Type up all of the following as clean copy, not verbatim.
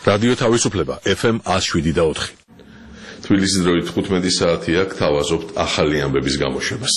რადიო თავისუფლება FM 107.4. თბილისის დროით 15 საათია, გთავაზობთ ახალი ამბების გამოშვებას.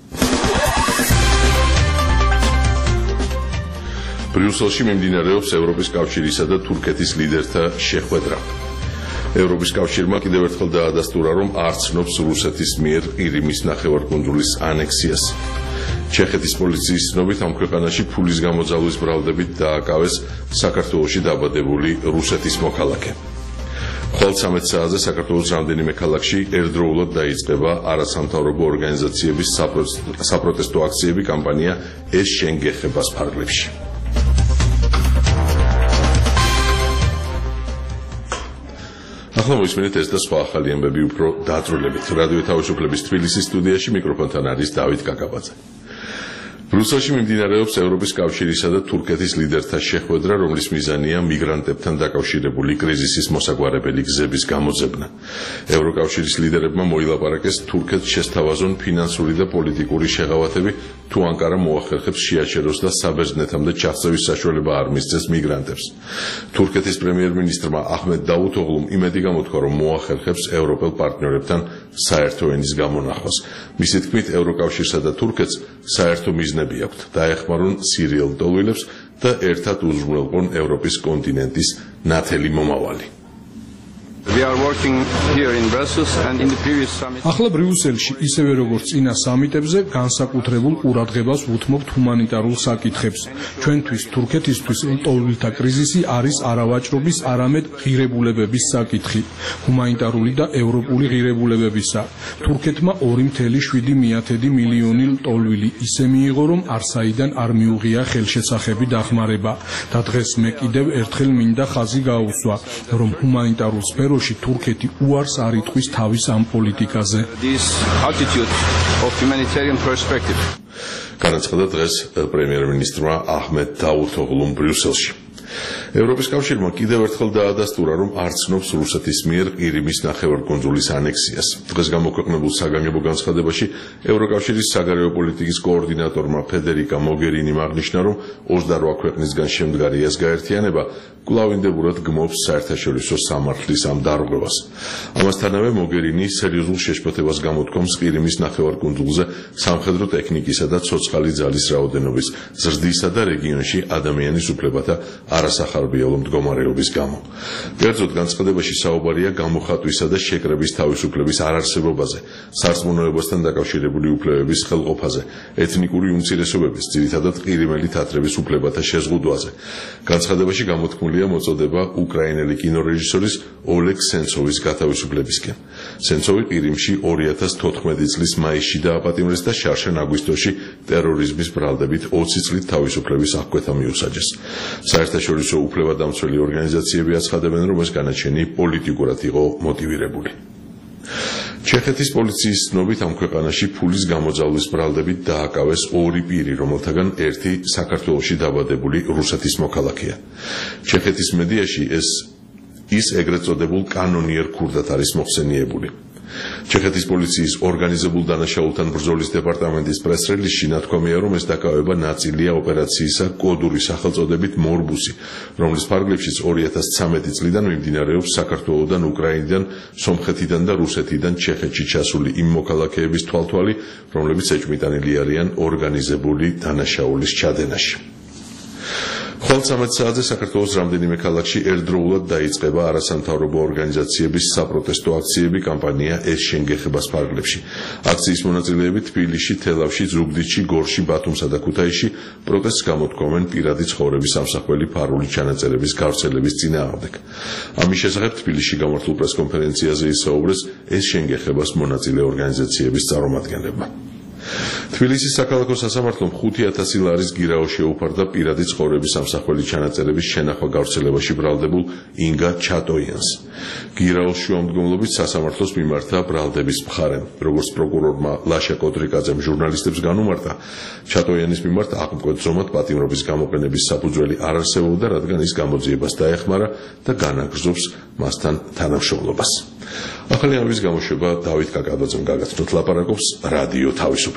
ბრიუსელში მიმდინარეობს ევროპის კავშირისა და თურქეთის ლიდერთა შეხვედრა. ევროპის კავშირმა კიდევ ერთხელ დაადასტურა, რომ არ ცნობს რუსეთის მიერ ყირიმის ნახევარკუნძულის ანექსიას. ჩეხეთის პოლიციის ცნობით ამ ქვეყანაში ფულის გამოძალვის ბრალდებით დააკავეს საქართველოში დაბადებული რუსეთის მოქალაქე. მხოლოდ 13 საათზე საქართველოს რამდენიმე ქალაქში ერთდროულად დაიწყება არასამთავრობო ორგანიზაციების საპროტესტო აქციები კამპანია ეს შენ გეხებას ფარგლებში. ახლა მოისმინეთ ეს და სხვა ახალი ამბები უფრო დაწვრილებით. რადიო თავისუფლების თბილისის სტუდიაში მიკროფონთან არის დავით კაკაბაძე. ბრიუსელში მიმდინარეობს ევროპის კავშირისა და თურქეთის ლიდერთა შეხვედრა, რომლის მიზანია მიგრანტებთან დაკავშირებული კრიზისის მოსაგვარებელი გზების გამოძებნა. ევროკავშირის ლიდერებმა მოილაპარაკეს თურქეთს შესთავაზონ ფინანსური და პოლიტიკური შეღავათები, თუ ანკარა მოახერხებს შეაჩეროს და საბერძნეთამდე ჩახცევის საშუალება არ მისცეს მიგრანტებს. თურქეთის პრემიერ-მინისტრმა აჰმედ დავუთოღლუმ იმედი გამოთქვა, რომ მოახერხებს ევროპელ პარტნიორებთან საერთო ენის გამონახვას. მისი თქმით, ევროკავშირსა და თურქეთს საერთო მიზნები აქვთ, დაეხმარონ სირიელ ლტოლვილებს და ერთად უზრუნველყონ ევროპის კონტინენტის ნათელი მომავალი. ახლა ბრიუსელში, ისევე როგორც წინა სამიტებზე, განსაკუთრებულ ყურადღებას ვუთმობთ ჰუმანიტარულ საკითხებს. ჩვენთვის, თურქეთისთვის ლტოლვილთა კრიზისი არის არავაჭრობის, არამედ ღირებულებების საკითხი, ჰუმანიტარული და ევროპული ღირებულებებისა. თურქეთმა 2,7 მილიონი ლტოლვილი ისე მიიღო, რომ არსაიდან არ მიუღია ხელშესახები დახმარება. და დღეს მე კიდევ ერთხელ მინდა ხაზი გაუსვა, რომ ჰუმანიტარულ სფეროში თურქეთი უარს არ იტყვის თავის ამ პოლიტიკაზე. განაცხადა დღეს პრემიერ-მინისტრმა აჰმედ დავუთოღლუმ ბრიუსელში. ევროპის კავშირმა კიდევ ერთხელ დაადასტურა, რომ არ ცნობს რუსეთის მიერ ყირიმის ნახევარკუნძულის ანექსიას. დღეს გამოქვეყნებულ საგანგებო განცხადებაში ევროკავშირის საგარეო პოლიტიკის კოორდინატორმა ფედერიკა მოგერინიმ აღნიშნა, რომ 28 ქვეყნისგან შემდგარი ეს გაერთიანება კვლავინდებურად გმობს საერთაშორისო სამართლის ამ დარღვევას. ამასთანავე მოგერინი სერიოზულ შეშფოთებას გამოთქვამს ყირიმის ნახევარკუნძულზე სამხედრო ტექნიკისა და ცოცხალი ძალის რაოდენობის ზრდისა და რეგიონში ადამიანის უფლებათა არასახარბიელო მდგომარეობის გამო. კერძოდ განცხადებაში საუბარია გამოხატვისა და შეკრების თავისუფლების არარსებობაზე, სარწმუნოებასთან დაკავშირებული უფლებების ხელყოფაზე, ეთნიკური უმცირესობების, ძირითადად ყირიმელი თათრების უფლებათა შეზღუდვაზე. განცხადებაში გამოთქმულია მოწოდება უკრაინელი კინორეჟისორის ოლეგ სენცოვის გათავისუფლებისკენ. სენცოვი ყირიმში 2014 წლის მაისში დააპატიმრეს და შარშან აგვისტოში ტერორიზმის ბრალდებით 20 წლით თავისუფლების აღკვეთა მიუსაჯეს. საერთაშორისო უფლებადამცველი ორგანიზაციები აცხადებენ, რომ ეს განაჩენი პოლიტიკურად იყო მოტივირებული. ჩეხეთის პოლიციის ცნობით ამ ქვეყანაში ფულის გამოძალვის ბრალდებით დააკავეს ორი პირი, რომელთაგან ერთი საქართველოში დაბადებული რუსეთის მოქალაქეა. ჩეხეთის მედიაში ის ეგრეთ წოდებულ კანონიერ ქურდად არის მოხსენიებული. ჩეხეთის პოლიციის ორგანიზებულ დანაშაულთან ბრძოლის დეპარტამენტის პრეს-რელიზში ნათქვამია, რომ ეს დაკავება ნაწილია ოპერაციისა კოდური სახელწოდებით მორბუსი, რომლის ფარგლებშიც 2013 წლიდან მიმდინარეობს საქართველოდან, უკრაინიდან, სომხეთიდან და რუსეთიდან ჩეხეთში ჩასული იმ მოქალაქეების თვალთვალი, რომლებიც ეჭვმიტანილი არიან ორგანიზებული დანაშაულის ჩადენაში. მხოლოდ 13 საათზე საქართველოს რამდენიმე ქალაქში ერთდროულად დაიწყება არასამთავრობო ორგანიზაციების საპროტესტო აქციები კამპანია ეს შენ გეხებას ფარგლებში. აქციის მონაწილეები თბილისში, თელავში, ზუგდიდში, გორში, ბათუმსა და ქუთაისში პროტესტს გამოთქვამენ პირადი ცხოვრების ამსახველი ფარული ჩანაწერების გავრცელების წინააღმდეგ. ამის შესახებ თბილისში გამართულ პრესკონფერენციაზე ისაუბრეს ეს შენ გეხებას მონაწილე ორგანიზაციების წარმომადგენლებმა. თბილისის საქალაქო სასამართლომ 5,000 ლარის გირაო შეუფარდა პირადი ცხოვრების ამსახველი ჩანაწერების შენახვა გავრცელებაში ბრალდებულ ინგა ჩატოიანს. გირაოს შუამდგომლობით სასამართლოს მიმართა ბრალდების მხარემ. როგორც პროკურორმა ლაშა კოდრიკაძემ ჟურნალისტებს განუმარტა, ჩატოიანის მიმართ აღმკვეთრომად პატიმრობის გამოყენების საფუძველი არ არსებობდა, რადგან ის გამოძიებას დაეხმარა და განაგრძობს მასთან თანამშრომლობას. ახალი ამბების გამოშვება დავით კაკაბაძემ გაგაცნოთ, ლაპარაკობს რადიო თავისუფლება.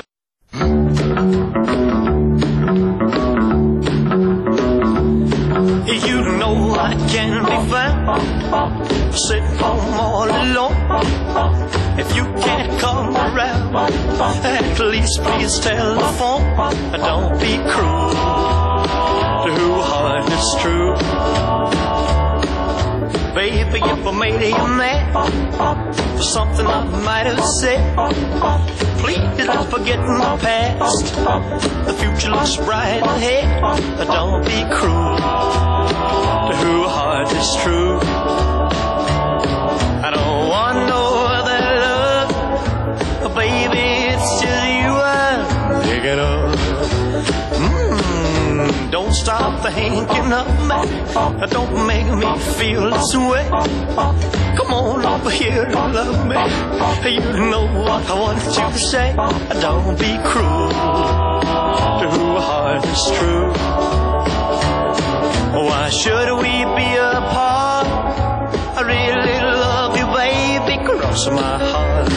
You know I can't be found sitting home all alone. If you can't come around, at least please telephone. Don't be cruel to whose heart is true. Baby, if I made you mad for something I might have said, please don't forget my past. The future looks bright ahead. Don't be cruel to whose heart is true. I don't want no other love, baby, it's just you I'm picking up. Don't stop thinking of me. Don't make me feel this way. Come on over here and love me. You know what I want you to say. Don't be cruel to whose heart is true. Why should we be apart? I really love you, baby. Cross my heart.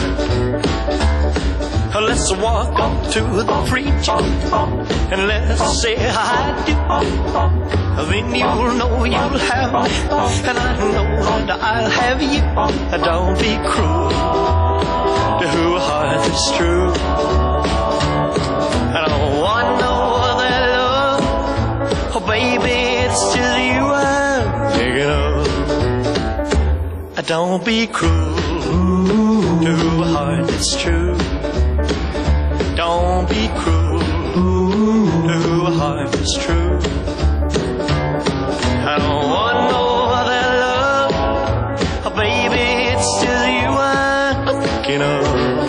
Let's walk up to the preacher and let's say I do. Then you'll know you'll have me, and I know that I'll have you. Don't be cruel to whose heart is true. I don't want no other love, oh baby, it's just you I'm picking up. Don't be cruel to whose heart is true. Don't be cruel to whose heart is true. I don't want no other love, oh baby, it's just you I'm thinking of.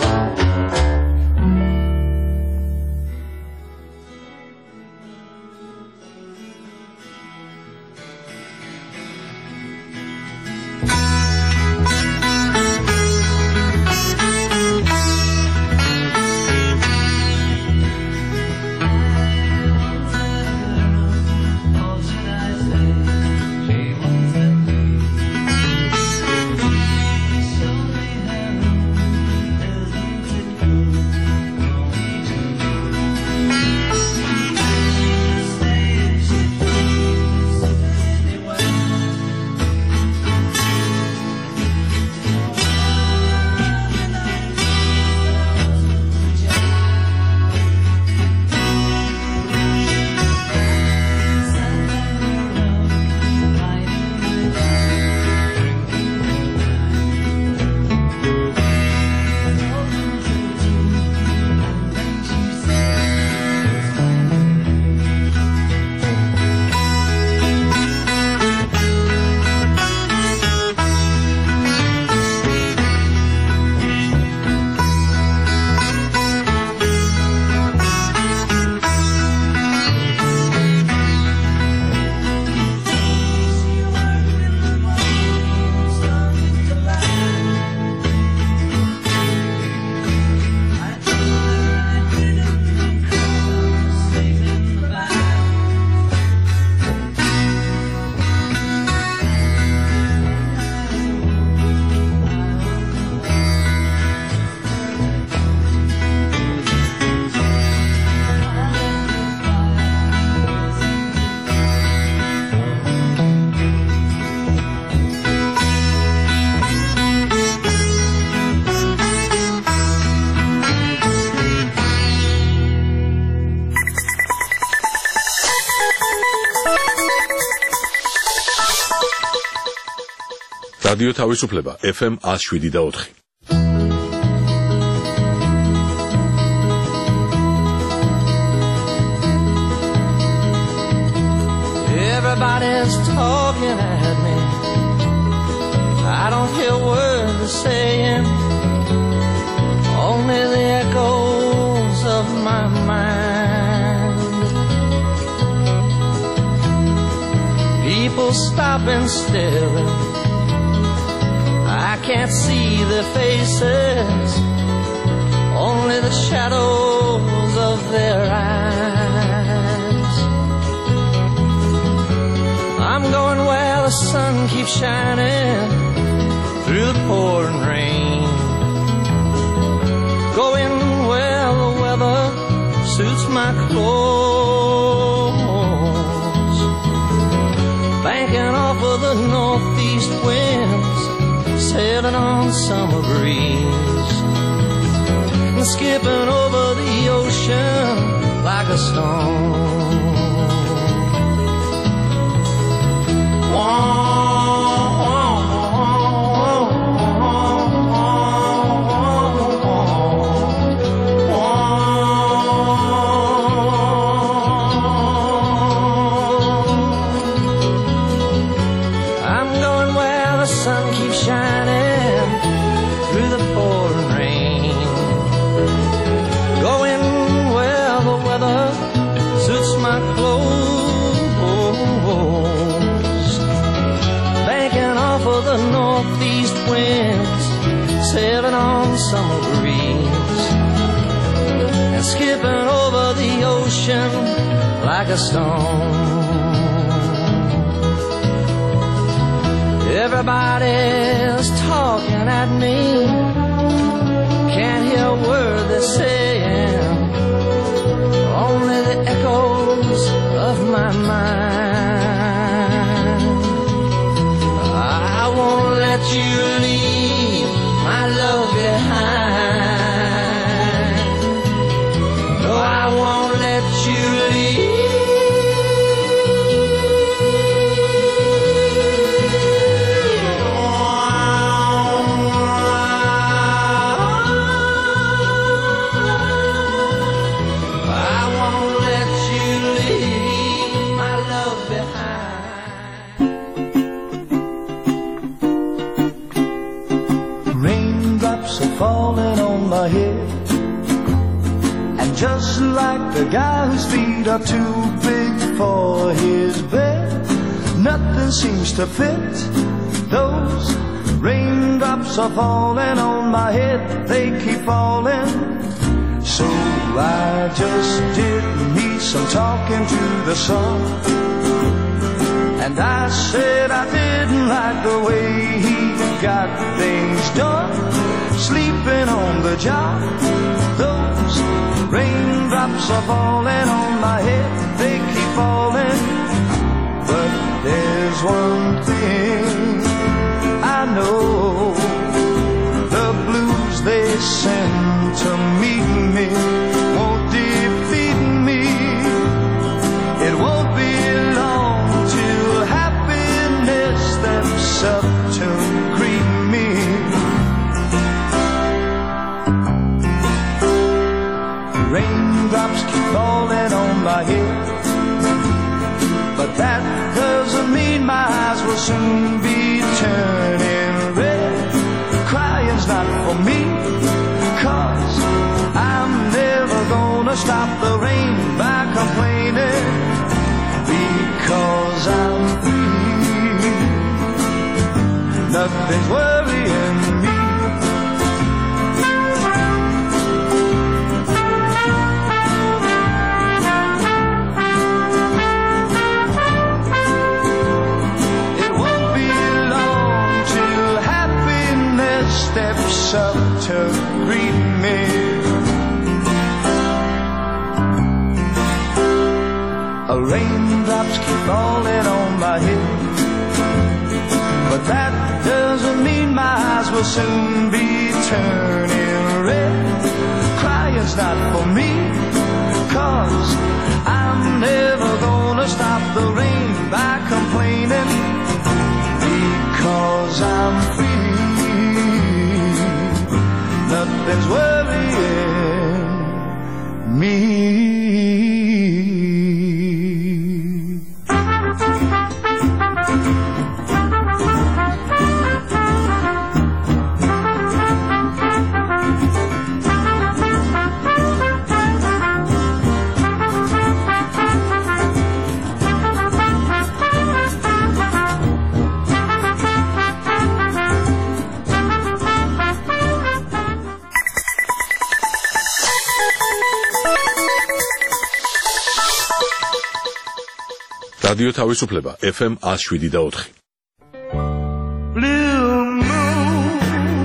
რადიო თავისუფლება FM 107.4. Everybody's talking at me. I don't hear words they're saying, only the echoes of my mind. People stop and stare. I can't see their faces, only the shadows of their eyes. I'm going where the sun keeps shining through the pouring rain, going where the weather suits my clothes, banking off of the northeast summer breeze, and skipping over the ocean like a stone. Sailing on summer breeze and skipping over the ocean like a stone. Everybody's talking at me, can't hear a word they're saying, only the echoes of my mind. I won't let you leave my love behind. No, I won't let you leave. I won't let you leave my love behind. Raindrops are falling on my head, and just like the guy whose feet are too big for his bed, nothing seems to fit. Those raindrops are falling on my head, they keep falling. So I just did me some talking to the sun, and I said I didn't like the way he got things done, sleeping on the job. Those raindrops are falling on my head, they keep falling. But there's one thing I know, the blues they send to meet me won't defeat me. It won't be long till happiness steps up to greet me. Raindrops keep falling on my head, but that doesn't mean my eyes will soon be turning red. Crying's not for me, 'cause I'm never gonna stop the rain by complaining, because I'm free. Nothing's worrying me. Steps up to greet me. Raindrops keep falling on my head, but that doesn't mean my eyes will soon be turning red. Crying's not for me, 'cause I'm never gonna stop the rain by complaining, because I'm free. Nothing's worrying me. რადიო თავისუფლება FM 107.4. Blue moon,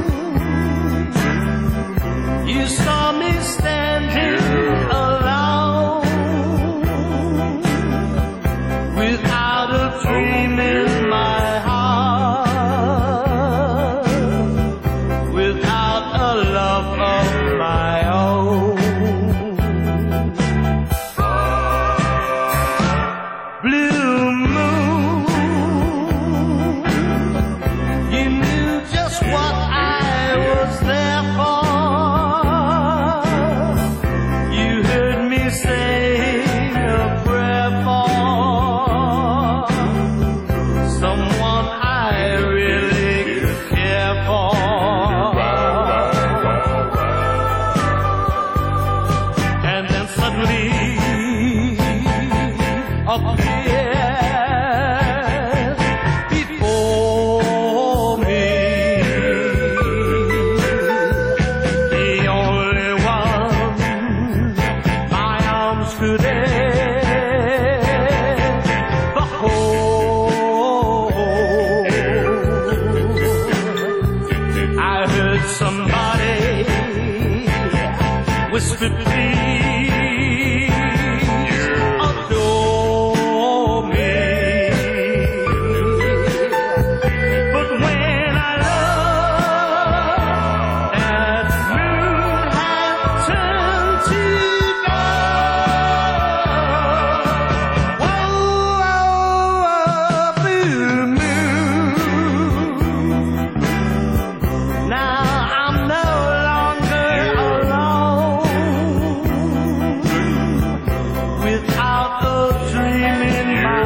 you saw me standing alone, without a dream in my heart, appeared before me. The only one my arms could ever hold. I heard somebody whisper, please adore me. But when I looked, that moon had turned to gold. Whoa, blue moon. Now I'm no longer alone, without a dream in my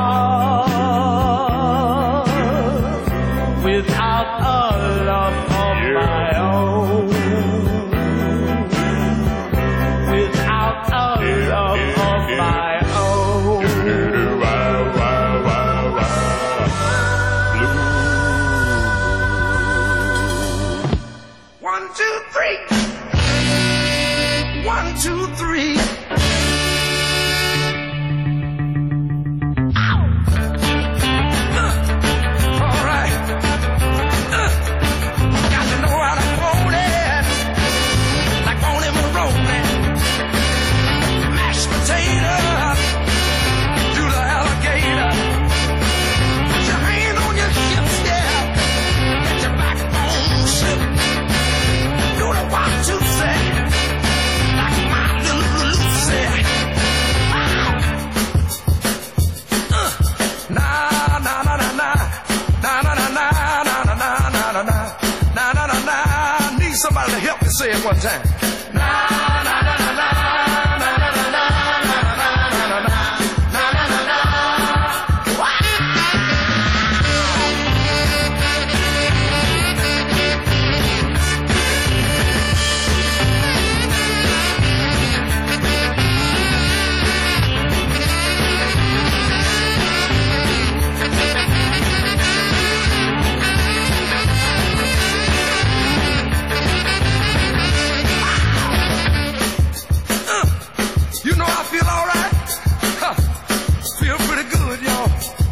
heart, without a love of my own, without a love of my own. 1, 2, 3. 1, 2, 3. All right. Got to know how to hold it, like on him rolling. Mashed potato to the alligator. Put your hand on your hips, yeah. Let your backbone slip. Do the 1, 2, say, like my little Lucy. Na na na na na na na na na na na na na na na na na na na. Need somebody to help me say it one time. Na na na na na na na na na na na na na na na. You know I feel all right. Feel pretty good, y'all.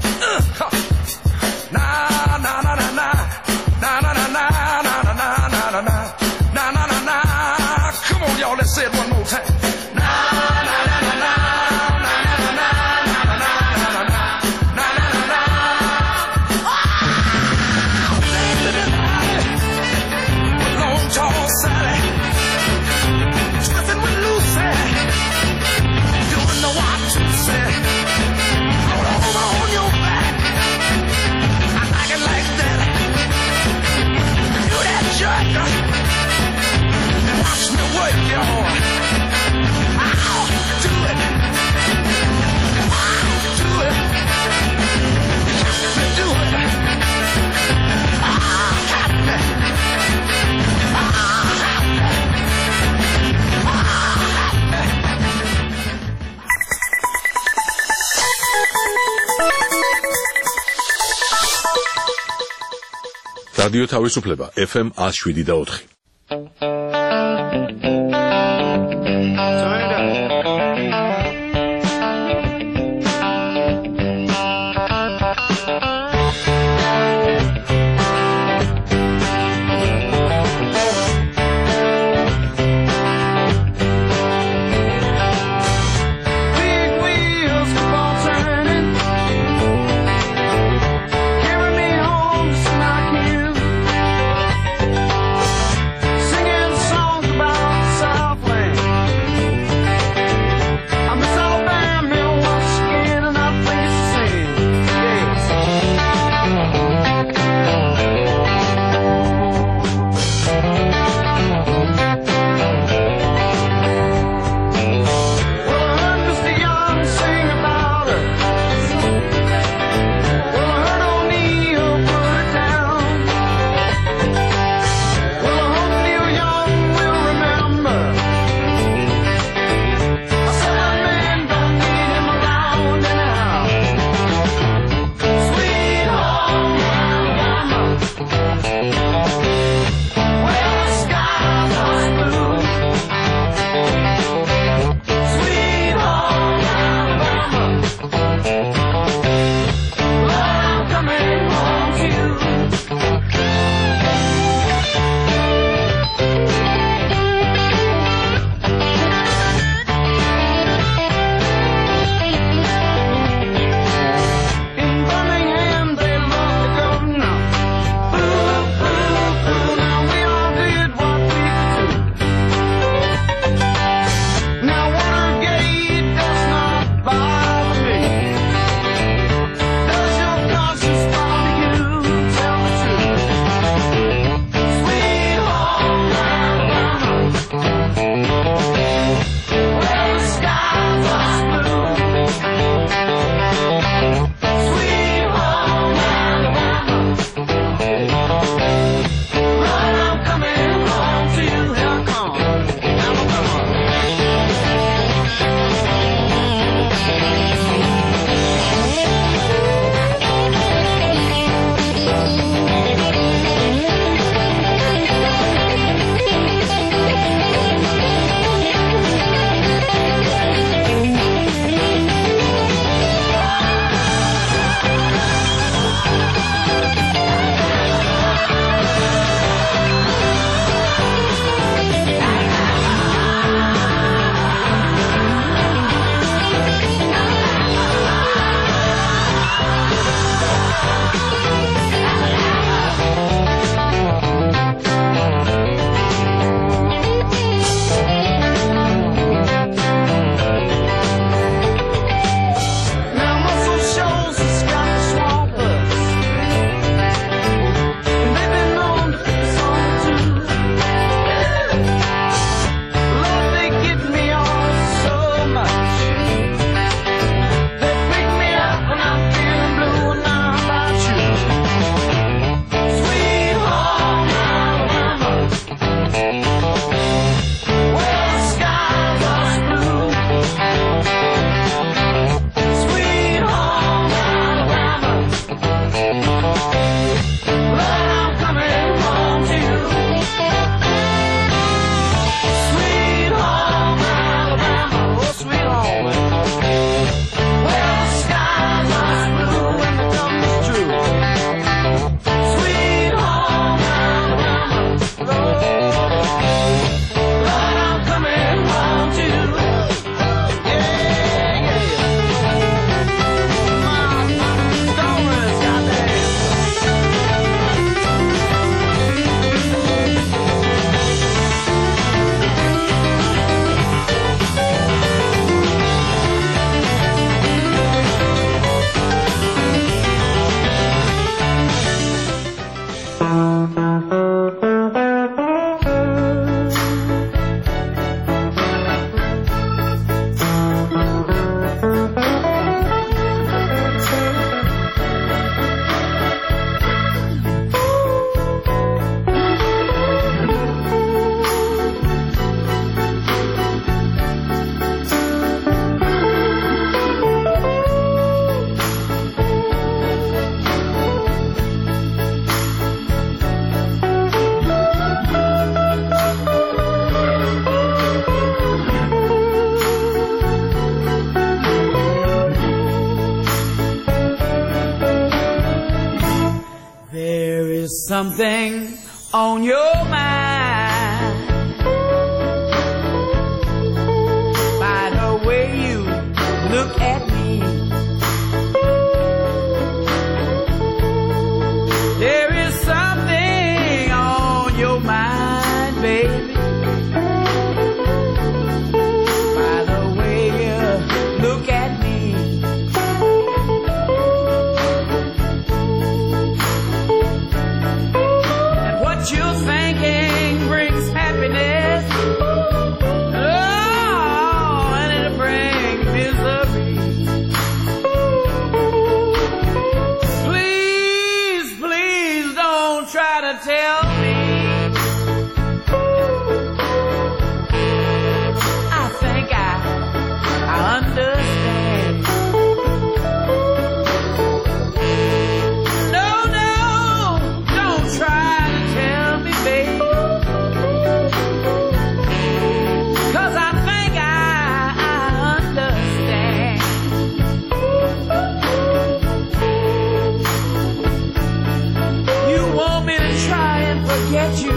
Na na na na na na na na na na na na na na na na na na. Come on, y'all, let's say it one more time. Na na na na na na na na na na na na na. Long tall Sally, twisting with Lucy. Doing the 1, 2, say. Roll over on your back. I like it like that. Do that jerk. And watch me work, y'all. Ow, do it. Ow, do it. Got me do it. Ah, got me. Ah, got me. რადიო თავისუფლება FM 107.4. Big wheels keep on turning, carry me home just like you. something on your mind. By the way you look at me, there is something on your mind, baby. By the way you look at me. What you're thinking brings happiness, oh, and it'll bring misery. Please, please don't try to tell me. I think I understand. No, don't try. Cause I think I understand. You want me to try and forget you?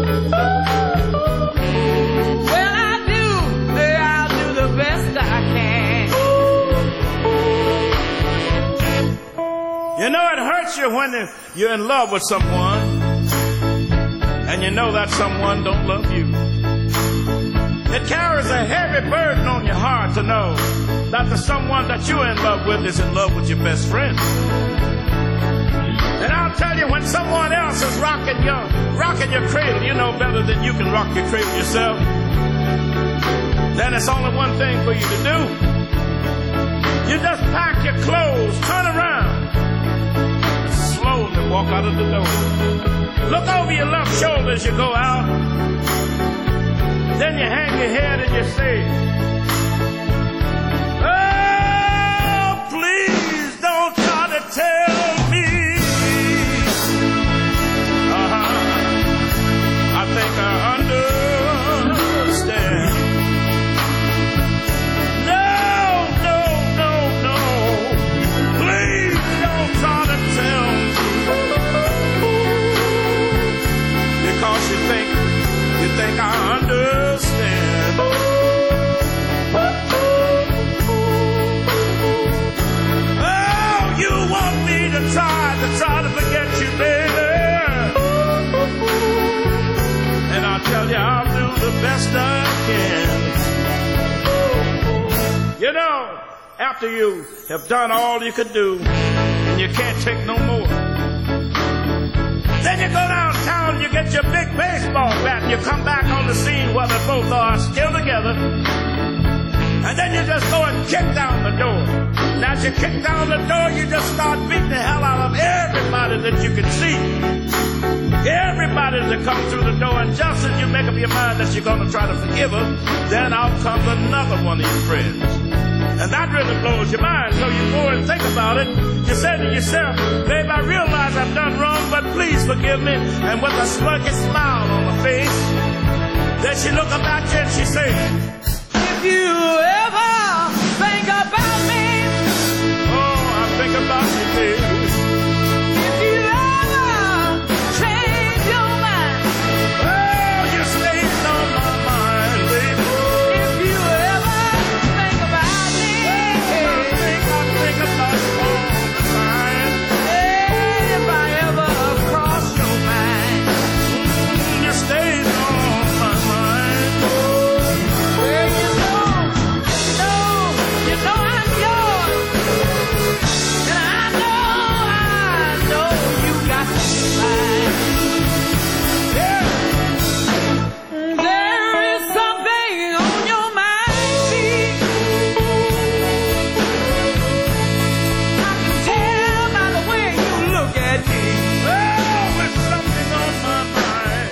Well, I'll do the best I can. You know, it hurts you when you're in love with someone and you know that someone don't love you. It carries a heavy burden on your heart to know that the someone that you're in love with is in love with your best friend. And I'll tell you, when someone else is rocking your cradle, you know better than you can rock your cradle yourself. Then it's only one thing for you to do. You just pack your clothes, turn around, and slowly walk out of the door. Look over your left shoulder as you go out. Then you hang your head and you say, oh, please don't try to tell me. I think I understand. No. Please don't try to tell me. Because you think I understand. Oh, you want me to try to forget you, baby. And I'll tell you, I'll do the best I can. You know, after you have done all you could do and you can't take no more, then you go downtown and you get your big baseball bat and you come back on the scene where they both are still together. And then you just go and kick down the door. And as you kick down the door, you just start beating the hell out of everybody that you can see. Everybody that comes through the door. And just as you make up your mind that you're going to try to forgive her, then out comes another one of your friends. And that really blows your mind. So you go and think about it. You say to yourself, babe, I realize I've done wrong, but please forgive me. And with a smirky smile on her face, then she look up at you and she says, if you ever think about me, oh, I think about you, baby. If you ever change your mind, oh, you stay on my mind, baby. If you ever think about me, I think about you all the time. If I ever cross your mind, you stay on my mind. Well, you know I'm yours, and I know you got mine. There is something on your mind, baby. I can tell by the way you look at me. Oh, there's something on my mind.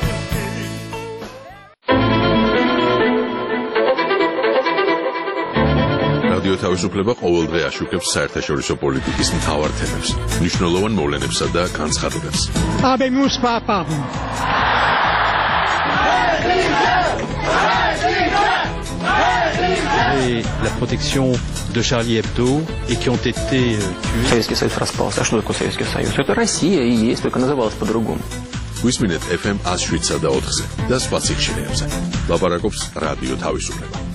რადიო თავისუფლება ყოველდღე აშუქებს საერთაშორისო პოლიტიკის მთავარ თემებს, მნიშვნელოვან მოვლენებსა და განცხადებებს. Habemus papam. Et la protection de Charlie Hebdo et qui ont été tués. Советский Союз распался. А что такое Советский Союз? Это Россия и есть, только называлась по-другому. გვისმინეთ FM 107 და 4-ზე და სხვა სიხშირეებზე. ლაპარაკობს რადიო თავისუფლება.